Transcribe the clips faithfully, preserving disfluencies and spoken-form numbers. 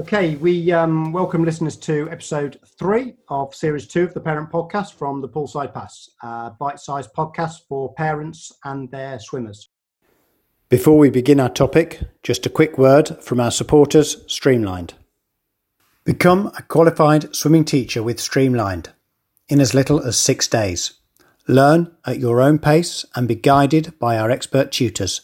Okay, we um, welcome listeners to episode three of series two of the Parent Podcast from the Poolside Pass, a bite-sized podcast for parents and their swimmers. Before we begin our topic, just a quick word from our supporters, Streamlined. Become a qualified swimming teacher with Streamlined in as little as six days. Learn at your own pace and be guided by our expert tutors.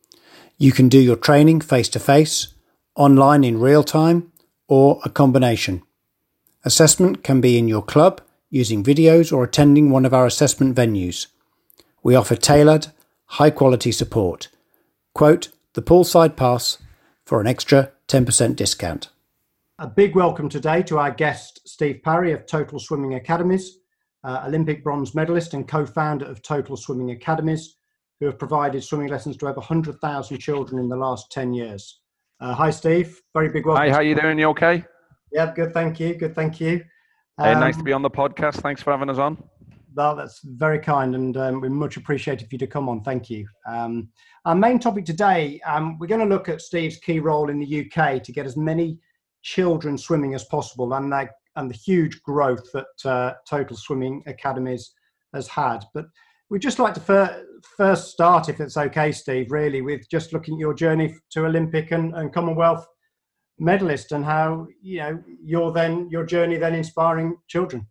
You can do your training face-to-face, online in real time, or a combination. Assessment can be in your club, using videos or attending one of our assessment venues. We offer tailored, high-quality support. Quote the Poolside Pass for an extra ten percent discount. A big welcome today to our guest, Steve Parry of Total Swimming Academies, uh, Olympic bronze medalist and co-founder of Total Swimming Academies, who have provided swimming lessons to over one hundred thousand children in the last ten years. Uh, hi, Steve. Very big welcome. Hi, how you doing? You okay? Yeah, good. Thank you. Good. Thank you. Um, hey, um, nice to be on the podcast. Thanks for having us on. Well, that's very kind, and um, we much appreciate for you to come on. Thank you. Um, our main topic today, um, we're going to look at Steve's key role in the U K to get as many children swimming as possible, and that, and the huge growth that uh, Total Swimming Academies has had. But we'd just like to fir- first start, if it's okay, Steve, really, with just looking at your journey to Olympic and, and Commonwealth medalist, and how, you know, your then your journey then inspiring children.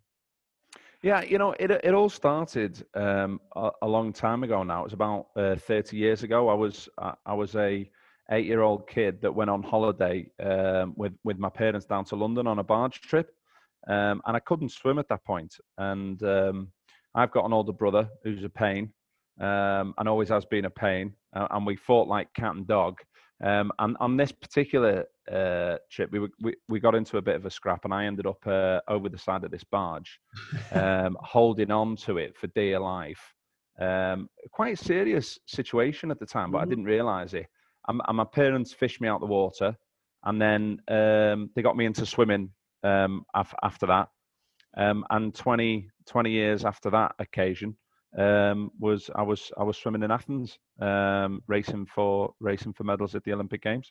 Yeah, you know, it it all started um, a, a long time ago now. It was about uh, thirty years ago. I was I, I was a eight-year-old kid that went on holiday um, with with my parents down to London on a barge trip, um, and I couldn't swim at that point. And um, I've got an older brother who's a pain, um, and always has been a pain, uh, and we fought like cat and dog. Um, and on this particular uh, trip, we, were, we we got into a bit of a scrap, and I ended up uh, over the side of this barge, um, holding on to it for dear life. Um, quite a serious situation at the time, but mm-hmm. I didn't realise it. And, and my parents fished me out the water, and then um, they got me into swimming um, af- after that. Um, and twenty, twenty years after that occasion, um, was I was I was swimming in Athens, um, racing for racing for medals at the Olympic Games.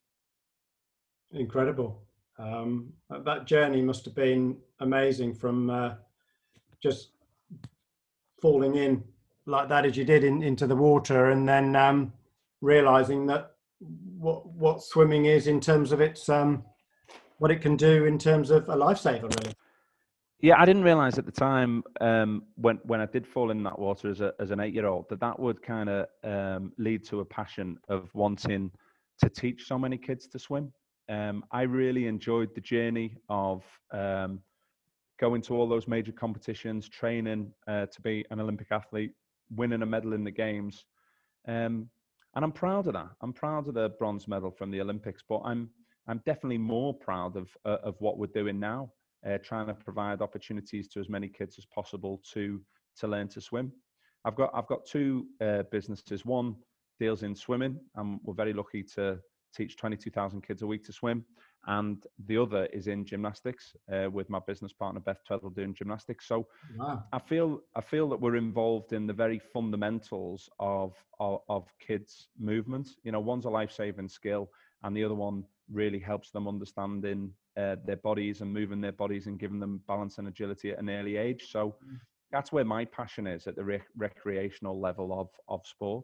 Incredible. Um, that journey must have been amazing, from uh, just falling in like that as you did in, into the water, and then um, realizing that what what swimming is in terms of its um, what it can do in terms of a lifesaver, really. Yeah, I didn't realize at the time um, when when I did fall in that water as a as an eight-year-old that that would kind of um, lead to a passion of wanting to teach so many kids to swim. Um, I really enjoyed the journey of um, going to all those major competitions, training uh, to be an Olympic athlete, winning a medal in the games, um, and I'm proud of that. I'm proud of the bronze medal from the Olympics, but I'm I'm definitely more proud of uh, of what we're doing now. Uh, trying to provide opportunities to as many kids as possible to to learn to swim. I've got I've got two uh, businesses. One deals in swimming, and we're very lucky to teach twenty-two thousand kids a week to swim. And the other is in gymnastics uh, with my business partner Beth Tweddle doing gymnastics. So wow. I feel I feel that we're involved in the very fundamentals of of, of kids' movement. You know, one's a life-saving skill, and the other one really helps them understanding uh, their bodies and moving their bodies and giving them balance and agility at an early age. So that's where my passion is, at the rec- recreational level of, of sport.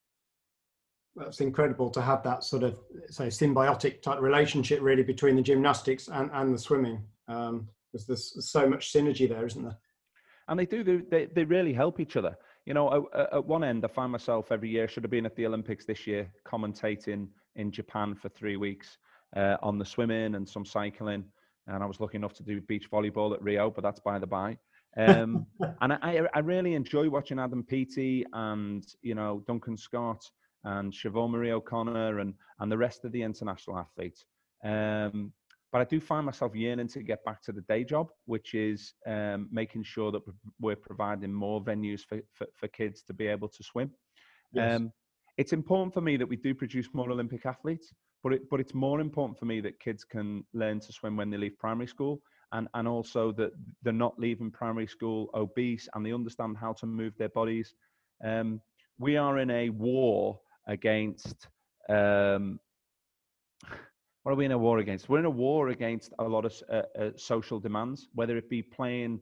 That's incredible to have that sort of, say, symbiotic type relationship really between the gymnastics and, and the swimming. Um, because there's so much synergy there, isn't there? And they do, they, they really help each other. You know, at, at one end, I find myself every year, should have been at the Olympics this year, commentating in Japan for three weeks uh, on the swimming and some cycling. And I was lucky enough to do beach volleyball at Rio, but that's by the by. Um, and I, I really enjoy watching Adam Peaty and, you know, Duncan Scott and Siobhan Marie O'Connor and, and the rest of the international athletes. Um, But I do find myself yearning to get back to the day job, which is um, making sure that we're providing more venues for, for, for kids to be able to swim. Yes. Um, it's important for me that we do produce more Olympic athletes, but it, but it's more important for me that kids can learn to swim when they leave primary school, and, and also that they're not leaving primary school obese, and they understand how to move their bodies. Um, we are in a war against... Um, What are we in a war against? We're in a war against a lot of uh, uh, social demands, whether it be playing,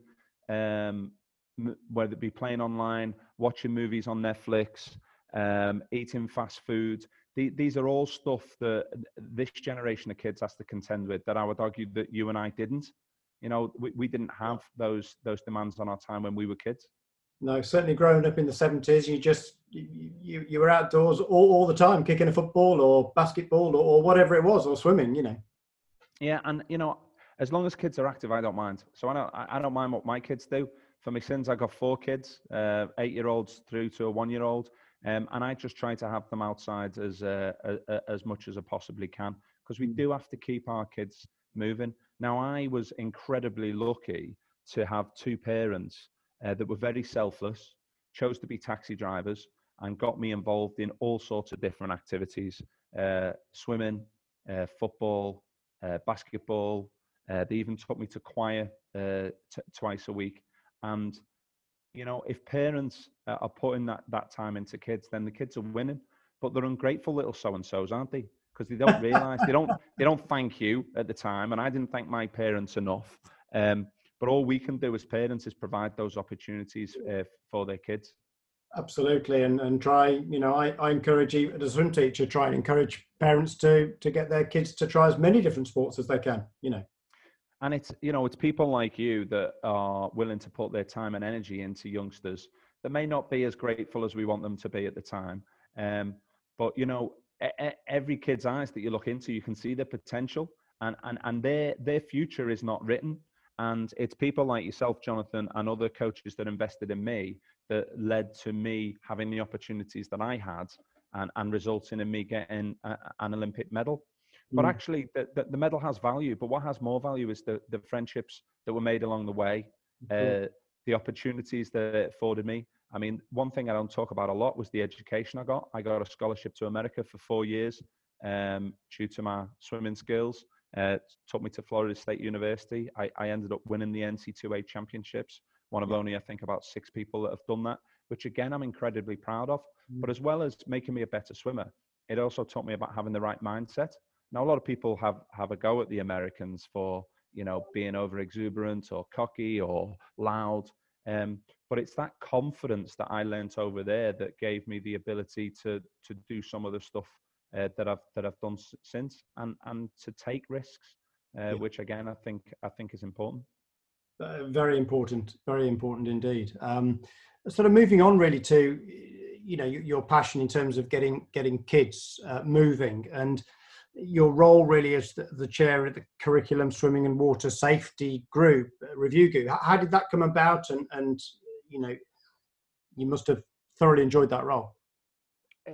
um, m- whether it be playing online, watching movies on Netflix, um, eating fast food. The, these are all stuff that this generation of kids has to contend with, that I would argue that you and I didn't. You know, we, we didn't have those those demands on our time when we were kids. No, certainly growing up in the seventies, you just you you, you were outdoors all, all the time, kicking a football or basketball or, or whatever it was, or swimming. You know. Yeah, and you know, as long as kids are active, I don't mind. So I don't I I don't mind what my kids do. For my sins, I got four kids, uh, eight-year-olds through to a one-year-old, um, and I just try to have them outside as uh, a, as much as I possibly can, because we Mm. do have to keep our kids moving. Now, I was incredibly lucky to have two parents uh, that were very selfless, chose to be taxi drivers, and got me involved in all sorts of different activities: uh, swimming, uh, football, uh, basketball. Uh, they even took me to choir uh, t- twice a week. And, you know, if parents uh, are putting that, that time into kids, then the kids are winning. But they're ungrateful little so-and-sos, aren't they? Because they don't realize, they don't they don't thank you at the time. And I didn't thank my parents enough. Um, but all we can do as parents is provide those opportunities uh, for their kids. Absolutely, and and try. You know, I, I encourage you as a swim teacher, try and encourage parents to to get their kids to try as many different sports as they can. You know. And it's, you know, it's people like you that are willing to put their time and energy into youngsters that may not be as grateful as we want them to be at the time. Um, but, you know, e- e- every kid's eyes that you look into, you can see their potential, and, and, and their, their future is not written. And it's people like yourself, Jonathan, and other coaches that invested in me that led to me having the opportunities that I had, and, and resulting in me getting a, an Olympic medal. But Mm. actually, the, the, the medal has value. But what has more value is the, the friendships that were made along the way, Cool. uh, the opportunities that it afforded me. I mean, one thing I don't talk about a lot was the education I got. I got a scholarship to America for four years um, due to my swimming skills. Uh, took me to Florida State University. I, I ended up winning the N C double A championships. One of Yeah. only, I think, about six people that have done that, which again, I'm incredibly proud of. Mm. But as well as making me a better swimmer, it also taught me about having the right mindset. Now, a lot of people have, have a go at the Americans for, you know, being over exuberant or cocky or loud. Um, but it's that confidence that I learnt over there that gave me the ability to to do some of the stuff uh, that I've that I've done s- since, and and to take risks, uh, Yeah. which again I think I think is important. Uh, very important, very important indeed. Um, sort of moving on really to, you know, your, your passion in terms of getting getting kids uh, moving, and your role really as the, the chair of the Curriculum Swimming and Water Safety Group uh, Review Group. How, how did that come about? And and you know, you must have thoroughly enjoyed that role. Eh,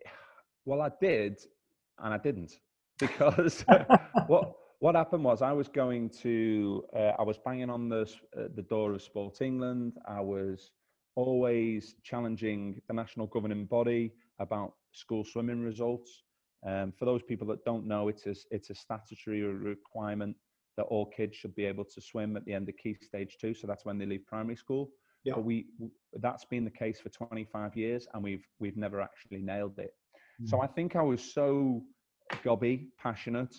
Well, I did, and I didn't, because what what happened was I was going to uh, I was banging on the uh, the door of Sport England. I was always challenging the national governing body about school swimming results. Um, for those people that don't know, it's a, it's a statutory requirement that all kids should be able to swim at the end of key stage two. So that's when they leave primary school. Yeah. But we that's been the case for twenty-five years, and we've we've never actually nailed it. Mm. So I think I was so gobby, passionate,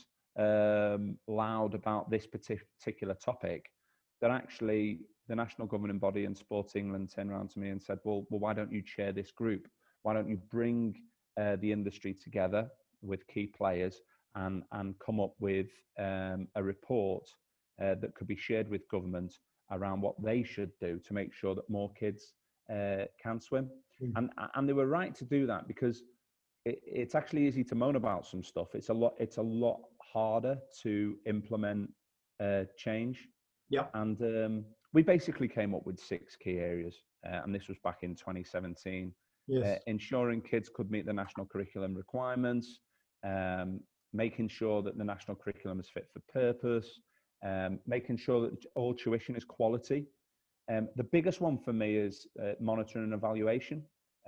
um, loud about this particular topic that actually the national governing body and Sports England turned around to me and said, well, well why don't you chair this group? Why don't you bring uh, the industry together with key players and, and come up with um, a report uh, that could be shared with government around what they should do to make sure that more kids uh, can swim. Mm. And, and they were right to do that, because it, it's actually easy to moan about some stuff. It's a lot. It's a lot harder to implement uh, change. Yeah. And um, we basically came up with six key areas, uh, and this was back in twenty seventeen. Yes. Uh, ensuring kids could meet the national curriculum requirements, um, making sure that the national curriculum is fit for purpose, um, making sure that all tuition is quality. Um, the biggest one for me is uh, monitoring and evaluation.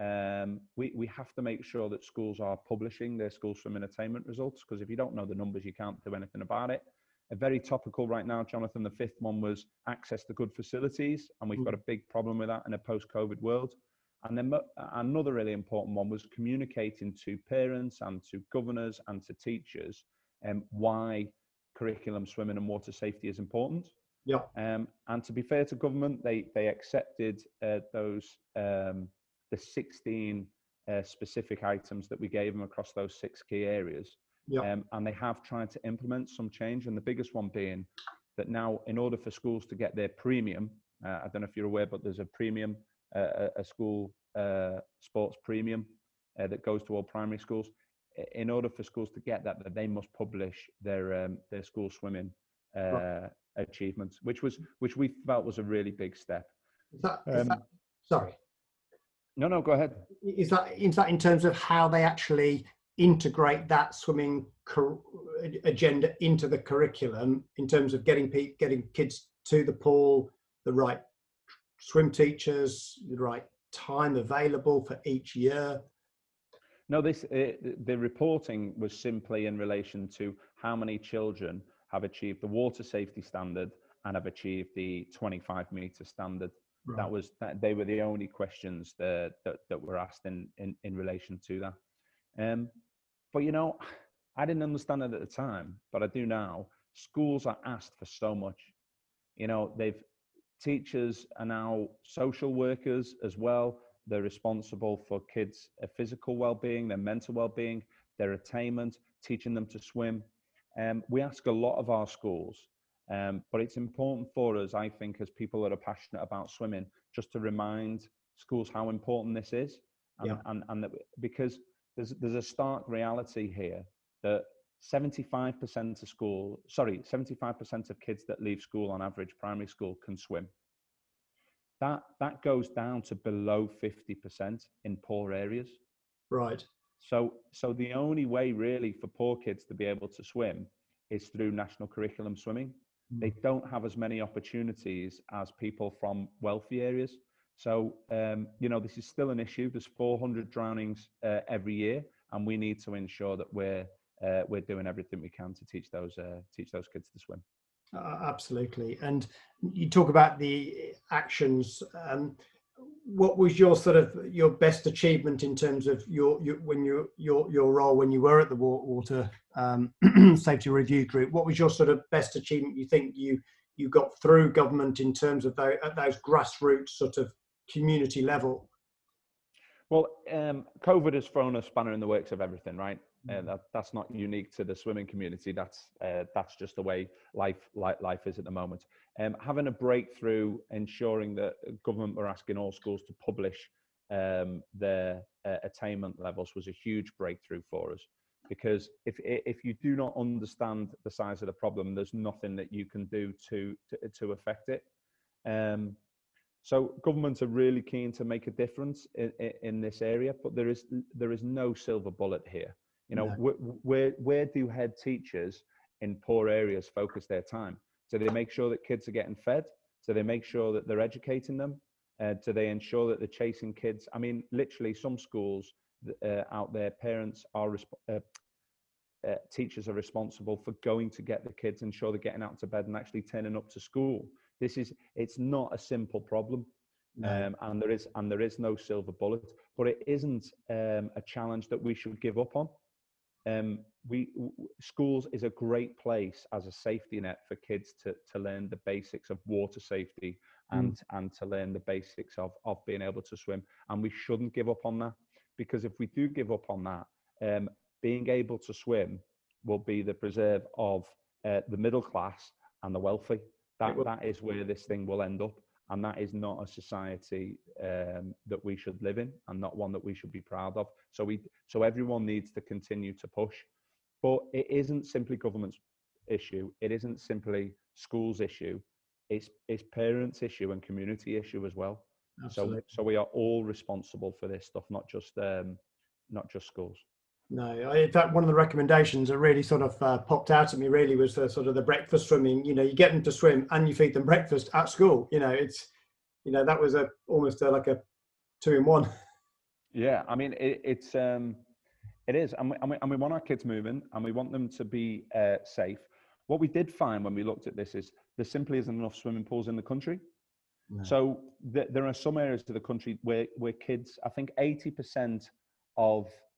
Um, we, we have to make sure that schools are publishing their school swimming attainment results, because if you don't know the numbers, you can't do anything about it. A very topical right now, Jonathan, the fifth one was access to good facilities, and we've got a big problem with that in a post-COVID world. And then another really important one was communicating to parents and to governors and to teachers um, why curriculum swimming and water safety is important. Yeah. Um, and to be fair to government, they they accepted uh, those um, the sixteen uh, specific items that we gave them across those six key areas. Yeah. Um, and they have tried to implement some change, and the biggest one being that now, in order for schools to get their premium, uh, I don't know if you're aware, but there's a premium, uh, a school uh, sports premium uh, that goes to all primary schools. In order for schools to get that, that they must publish their um, their school swimming uh, right. achievements, which was which we felt was a really big step. Is that, is um, that sorry? No, no, go ahead. Is that is that in terms of how they actually integrate that swimming agenda into the curriculum, in terms of getting getting kids to the pool, the right swim teachers, the right time available for each year? No, this uh, the reporting was simply in relation to how many children have achieved the water safety standard and have achieved the twenty-five meter standard. Right. That was that they were the only questions that that, that were asked in, in in relation to that. Um, but you know, I didn't understand it at the time, but I do now. Schools are asked for so much. You know, they've teachers are now social workers as well. They're responsible for kids' physical well-being, their mental well-being, their attainment, teaching them to swim. Um, we ask a lot of our schools, um, but it's important for us, I think, as people that are passionate about swimming, just to remind schools how important this is. And, yeah. and, and that, because there's, there's a stark reality here that seventy-five percent of school, sorry, seventy-five percent of kids that leave school on average, primary school, can swim. That that goes down to below fifty percent in poor areas. Right. So so the only way really for poor kids to be able to swim is through national curriculum swimming. Mm. They don't have as many opportunities as people from wealthy areas. So um, you know, this is still an issue. There's four hundred drownings uh, every year, and we need to ensure that we're uh, we're doing everything we can to teach those uh, teach those kids to swim. Uh, absolutely. And you talk about the actions. Um, what was your sort of your best achievement in terms of your, your when you your your role when you were at the water um, safety review group? What was your sort of best achievement you think you you got through government in terms of those, at those grassroots sort of community level? Well, um, COVID has thrown a spanner in the works of everything, right? Uh, that, that's not unique to the swimming community. That's uh, that's just the way life, life life is at the moment. Um, having a breakthrough, ensuring that government were asking all schools to publish um, their uh, attainment levels was a huge breakthrough for us. Because if if you do not understand the size of the problem, there's nothing that you can do to to, to affect it. Um, So governments are really keen to make a difference in, in, in this area, but there is there is no silver bullet here. You know, no. where where do head teachers in poor areas focus their time? Do they make sure that kids are getting fed? Do they make sure that they're educating them? Uh, do they ensure that they're chasing kids? I mean, literally, some schools uh, out there, parents are uh, uh, teachers are responsible for going to get the kids, ensure they're getting out to bed and actually turning up to school. This is, it's not a simple problem. No. Um, and there is and there is no silver bullet, but it isn't um, a challenge that we should give up on. Um, we w- schools is a great place as a safety net for kids to to learn the basics of water safety and mm. and to learn the basics of of being able to swim. And we shouldn't give up on that, because if we do give up on that, um, being able to swim will be the preserve of uh, the middle class and the wealthy. That that is where this thing will end up. And that is not a society um, that we should live in, and not one that we should be proud of. So we, so everyone needs to continue to push. But it isn't simply government's issue. It isn't simply schools' issue. It's it's parents' issue and community issue as well. Absolutely. So so we are all responsible for this stuff, not just um, not just schools. No, I, in fact, one of the recommendations that really sort of uh, popped out at me really was the sort of the breakfast swimming. You know, you get them to swim and you feed them breakfast at school. You know, it's, you know, that was a almost a, like a two in one. Yeah, I mean, it, it's um, it is, and we, and we and we want our kids moving, and we want them to be uh, safe. What we did find when we looked at this is there simply isn't enough swimming pools in the country. No. So th- there are some areas of the country where where kids, I think eighty percent of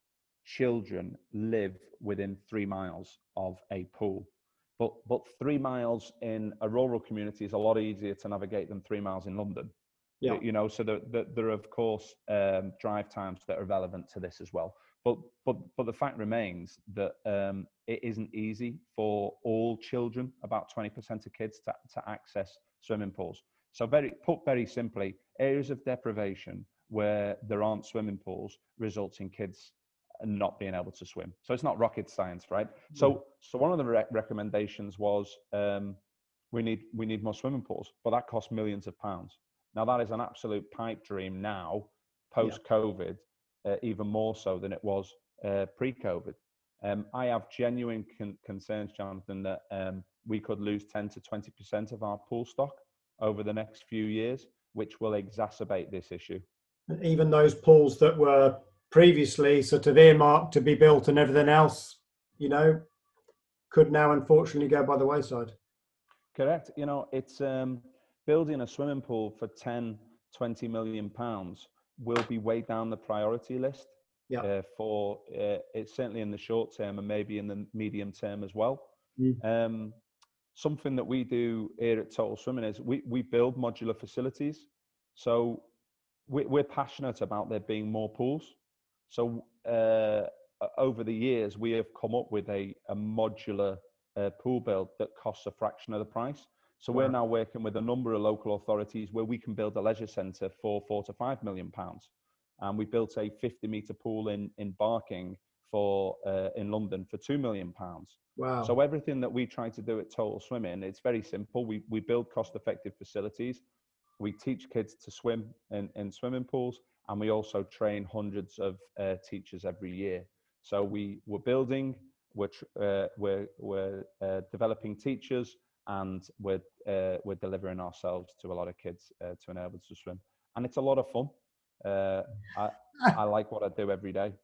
children live within three miles of a pool. But, but three miles in a rural community is a lot easier to navigate than three miles in London. Yeah. You know, so the, the, there are, of course, um, drive times that are relevant to this as well. But, but, but the fact remains that um, it isn't easy for all children, about twenty percent of kids, to, to access swimming pools. So very, put very simply, areas of deprivation where there aren't swimming pools results in kids not being able to swim. So it's not rocket science, right? Mm. So, so one of the re- recommendations was um, we need we need more swimming pools, but that costs millions of pounds. Now that is an absolute pipe dream now, post-COVID, yeah. uh, even more so than it was uh, pre-COVID. Um, I have genuine con- concerns, Jonathan, that um, we could lose ten to twenty percent of our pool stock over the next few years, which will exacerbate this issue. And even those pools that were previously sort of earmarked to be built and everything else, you know, could now unfortunately go by the wayside. Correct. You know, it's um, building a swimming pool for ten, twenty million pounds will be way down the priority list. Yeah. Uh, for uh, it's certainly in the short term and maybe in the medium term as well. Mm. Um, something that we do here at Total Swimming is we, we build modular facilities. So we, we're passionate about there being more pools. So uh, over the years, we have come up with a, a modular uh, pool build that costs a fraction of the price. So wow. We're now working with a number of local authorities where we can build a leisure centre for four to five million pounds. And we built a fifty metre pool in, in Barking for uh, in London for two million pounds. Wow. So everything that we try to do at Total Swimming, it's very simple. We, we build cost-effective facilities. We teach kids to swim in, in swimming pools, and we also train hundreds of uh, teachers every year. So we, we're building, we're, uh, we're, we're uh, developing teachers, and we're, uh, we're delivering ourselves to a lot of kids uh, to enable them to swim. And it's a lot of fun. Uh, I, I like what I do every day.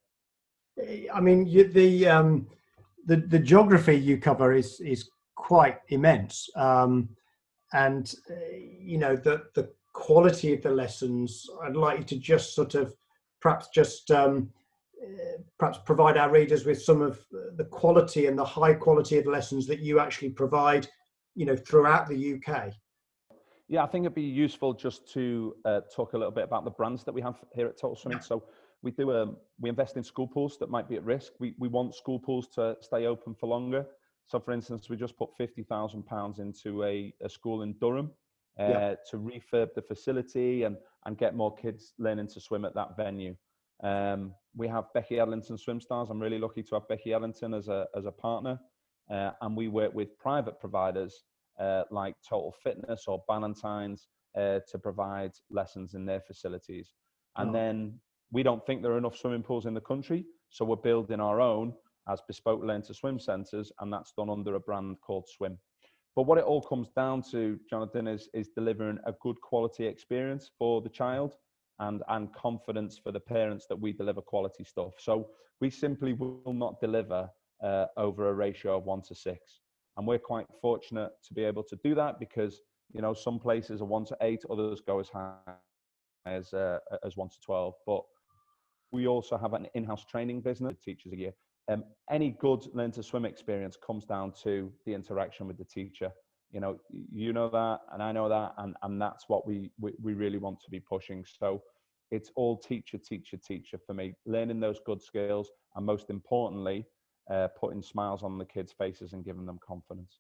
I mean, you, the, um, the the geography you cover is is quite immense. Um, and uh, you know, the the quality of the lessons, I'd like you to just sort of perhaps just um, uh, perhaps provide our readers with some of the quality and the high quality of the lessons that you actually provide, you know, throughout the U K. Yeah, I think it'd be useful just to uh, talk a little bit about the brands that we have here at Total Swimming. Yeah. So we do um, we invest in school pools that might be at risk. We we want school pools to stay open for longer. So, for instance, we just put fifty thousand pounds into a, a school in Durham uh, yeah. to refurb the facility and, and get more kids learning to swim at that venue. Um, we have Becky Edlington Swim Stars. I'm really lucky to have Becky Edlington as a, as a partner. Uh, and we work with private providers uh, like Total Fitness or Ballantyne's uh, to provide lessons in their facilities. And oh. then we don't think there are enough swimming pools in the country, so we're building our own as bespoke learn to swim centres, and that's done under a brand called Swim. But what it all comes down to, Jonathan, is, is delivering a good quality experience for the child and, and confidence for the parents that we deliver quality stuff. So we simply will not deliver uh, over a ratio of one to six. And we're quite fortunate to be able to do that because, you know, some places are one to eight, others go as high as, uh, as one to twelve. But we also have an in-house training business that teaches a year. Um, any good learn to swim experience comes down to the interaction with the teacher. You know, you know that, and I know that, and, and that's what we, we, we really want to be pushing. So it's all teacher, teacher, teacher for me, learning those good skills, and most importantly, uh, putting smiles on the kids' faces and giving them confidence.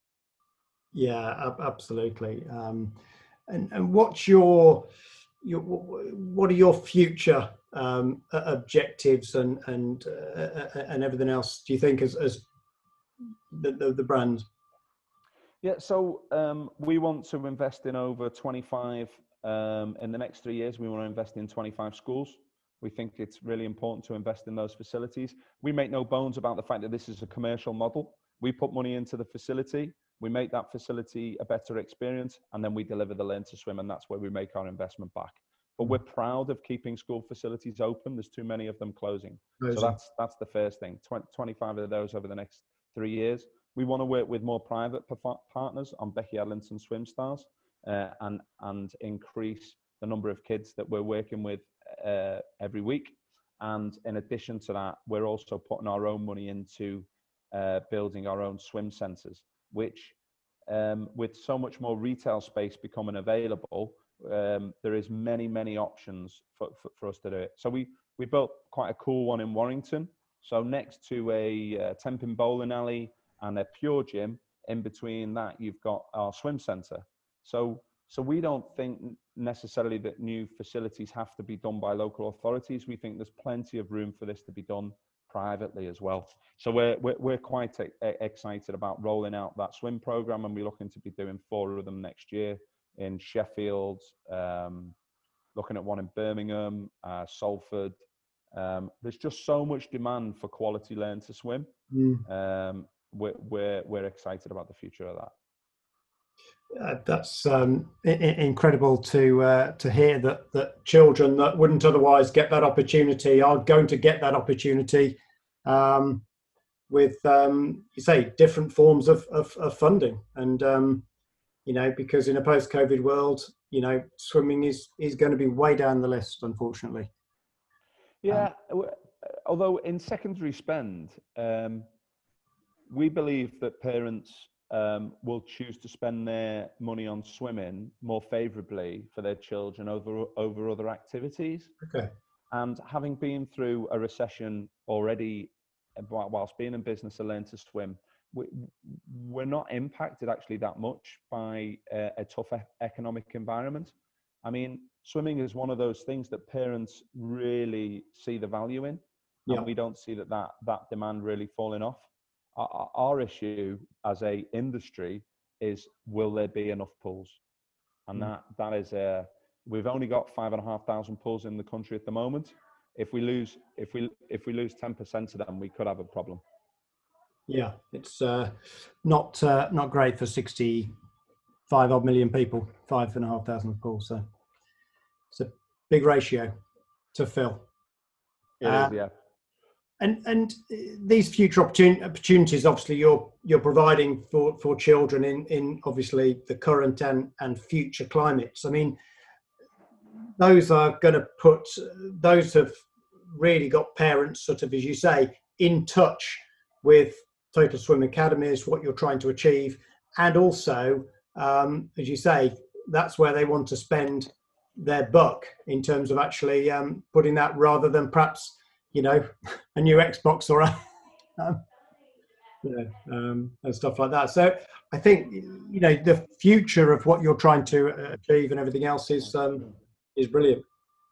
Yeah, absolutely. Um, and, and what's your, your, what are your future um, objectives and and uh, and everything else? Do you think as as the the, the brand? Yeah, so um, we want to invest in over twenty-five um, in the next three years. We want to invest in twenty-five schools. We think it's really important to invest in those facilities. We make no bones about the fact that this is a commercial model. We put money into the facility, we make that facility a better experience, and then we deliver the learn to swim, and that's where we make our investment back. But we're proud of keeping school facilities open. There's too many of them closing. closing. So that's that's the first thing. twenty-five of those over the next three years. We want to work with more private partners on Becky Edlington Swim Stars uh, and, and increase the number of kids that we're working with uh, every week. And in addition to that, we're also putting our own money into uh, building our own swim centres, which um, with so much more retail space becoming available, um, there is many, many options for, for, for us to do it. So we, we built quite a cool one in Warrington. So next to a uh, ten pin bowling alley and a Pure Gym, in between that, you've got our swim centre. So, so we don't think necessarily that new facilities have to be done by local authorities. We think there's plenty of room for this to be done privately as well. So we're, we're, we're quite excited about rolling out that swim program, and we're looking to be doing four of them next year in Sheffield, um, looking at one in Birmingham, uh, Salford. Um, there's just so much demand for quality learn to swim. Mm. Um, we're, we're, we're excited about the future of that. Uh, that's um, I- incredible to uh, to hear that that children that wouldn't otherwise get that opportunity are going to get that opportunity um, with um, you say different forms of, of, of funding, and um, you know, because in a post-COVID world, you know, swimming is is going to be way down the list, unfortunately. Yeah, um, although in secondary spend, um, we believe that parents um, will choose to spend their money on swimming more favourably for their children over over other activities. Okay. And having been through a recession already, whilst being in business and learn to swim, we, we're not impacted actually that much by a, a tough economic environment. I mean, swimming is one of those things that parents really see the value in, and yeah. we don't see that, that that demand really falling off. Our, our issue as a industry is, will there be enough pools? And mm. that that is a, we've only got five and a half thousand pools in the country at the moment. If we lose, if we if we lose ten percent of them, we could have a problem. Yeah, it's uh, not uh, not great for sixty-five odd million people. Five and a half thousand pools, so it's a big ratio to fill. It uh, is, yeah. And and these future opportun- opportunities, obviously, you're you're providing for, for children in, in obviously the current and, and future climates. I mean, those are going to put, those have really got parents sort of, as you say, in touch with Total Swim Academies, what you're trying to achieve. And also, um, as you say, that's where they want to spend their buck in terms of actually um, putting that, rather than perhaps, you know, a new Xbox or a, um, you know, um, and stuff like that. So I think, you know, the future of what you're trying to achieve and everything else is um, is brilliant.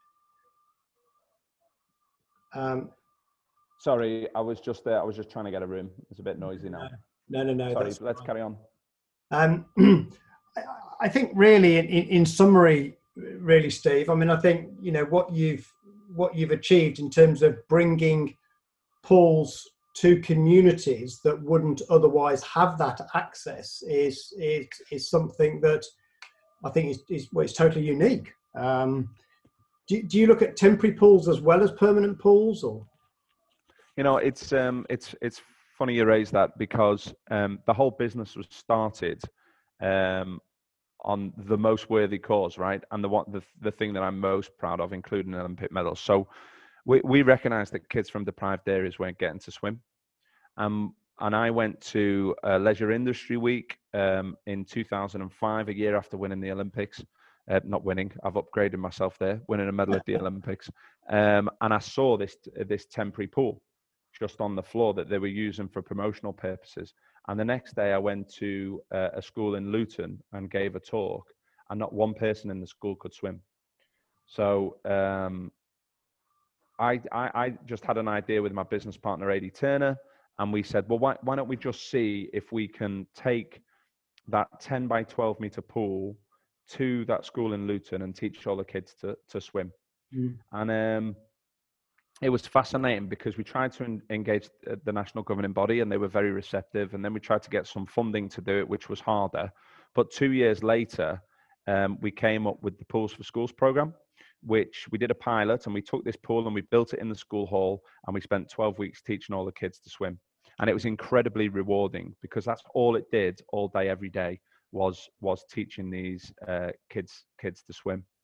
Um, Sorry, I was just there. I was just trying to get a room. It's a bit noisy now. No, no, no. Sorry, let's carry on. Um, I think really, in, in summary, really, Steve, I mean, I think, you know, what you've what you've achieved in terms of bringing pools to communities that wouldn't otherwise have that access is is, is something that I think is, is well, it's totally unique. Um, do, do you look at temporary pools as well as permanent pools, or? You know, it's um, it's it's funny you raise that, because um, the whole business was started um, on the most worthy cause, right? And the what the the thing that I'm most proud of, including an Olympic medal. So we we recognise that kids from deprived areas weren't getting to swim, um, and I went to uh, Leisure Industry Week um, in two thousand five, a year after winning the Olympics. Uh, not winning, I've upgraded myself there, winning a medal at the Olympics, um, and I saw this this temporary pool just on the floor that they were using for promotional purposes. And the next day I went to uh, a school in Luton and gave a talk, and not one person in the school could swim. So um, I, I, I just had an idea with my business partner, A D Turner, and we said, well, why, why don't we just see if we can take that ten by twelve meter pool to that school in Luton and teach all the kids to, to swim. Mm. And um, it was fascinating, because we tried to en- engage the national governing body and they were very receptive. And then we tried to get some funding to do it, which was harder. But two years later, um, we came up with the Pools for Schools program, which we did a pilot, and we took this pool and we built it in the school hall, and we spent twelve weeks teaching all the kids to swim. And it was incredibly rewarding, because that's all it did all day, every day, was was teaching these uh, kids kids to swim.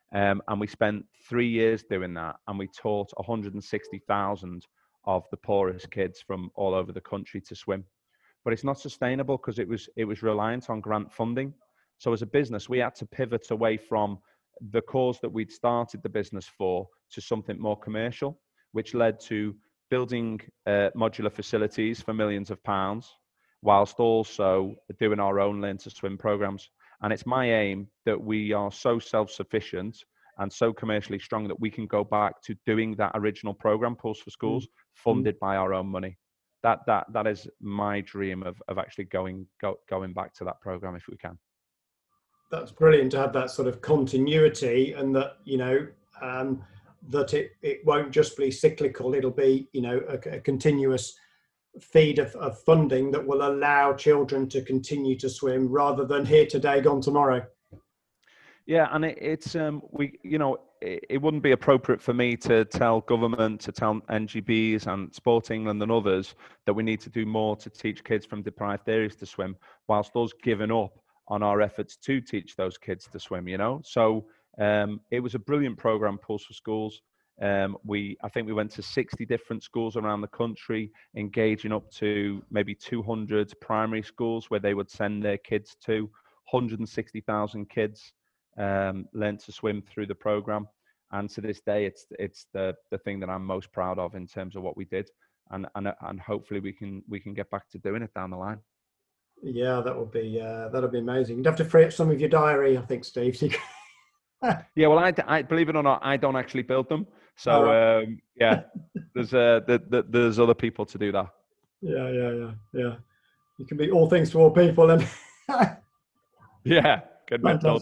Um, and we spent three years doing that, and we taught one hundred sixty thousand of the poorest kids from all over the country to swim. But it's not sustainable because it was it was reliant on grant funding. So as a business, we had to pivot away from the cause that we'd started the business for to something more commercial, which led to building uh, modular facilities for millions of pounds, whilst also doing our own Learn to Swim programs. And it's my aim that we are so self-sufficient and so commercially strong that we can go back to doing that original program, Pulse for Schools, mm-hmm. funded by our own money. That that that is my dream of of actually going go, going back to that program if we can. That's brilliant to have that sort of continuity, and that, you know, um, that it, it won't just be cyclical. It'll be, you know, a, a continuous feed of, of funding that will allow children to continue to swim rather than here today, gone tomorrow. Yeah, and it, it's um, we, you know, it, it wouldn't be appropriate for me to tell government, to tell N G Bs and Sport England and others that we need to do more to teach kids from deprived areas to swim, whilst us giving up on our efforts to teach those kids to swim. You know, so um, it was a brilliant program, Pulse for Schools. Um, we, I think we went to sixty different schools around the country, engaging up to maybe two hundred primary schools where they would send their kids to. one hundred sixty thousand kids um, learned to swim through the program, and to this day, it's it's the the thing that I'm most proud of in terms of what we did, and and and hopefully we can we can get back to doing it down the line. Yeah, that would be uh, that'll be amazing. You'd have to free up some of your diary, I think, Steve. Yeah, well, I, I believe it or not, I don't actually build them. So right. um, yeah, there's uh, the, the, there's other people to do that. Yeah, yeah, yeah, yeah. You can be all things to all people, and yeah, good mental.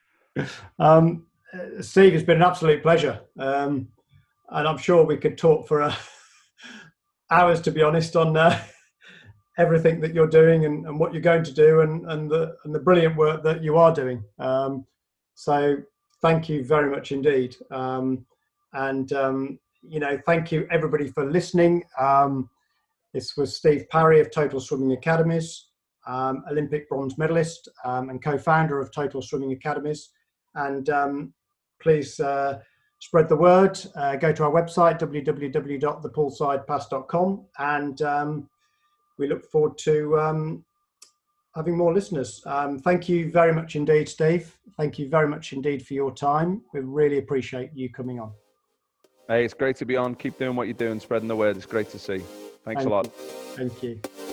Um, Steve, it's been an absolute pleasure, um, and I'm sure we could talk for uh, hours, to be honest, on uh, everything that you're doing and, and what you're going to do, and and the and the brilliant work that you are doing. Um, so thank you very much indeed. Um, And, um, you know, thank you everybody for listening. Um, this was Steve Parry of Total Swimming Academies, um, Olympic bronze medalist um, and co-founder of Total Swimming Academies. And um, please uh, spread the word. Uh, go to our website, w w w dot the poolside pass dot com. And um, we look forward to um, having more listeners. Um, thank you very much indeed, Steve. Thank you very much indeed for your time. We really appreciate you coming on. Hey, it's great to be on. Keep doing what you're doing, spreading the word. It's great to see. Thanks Thank a lot. You. Thank you.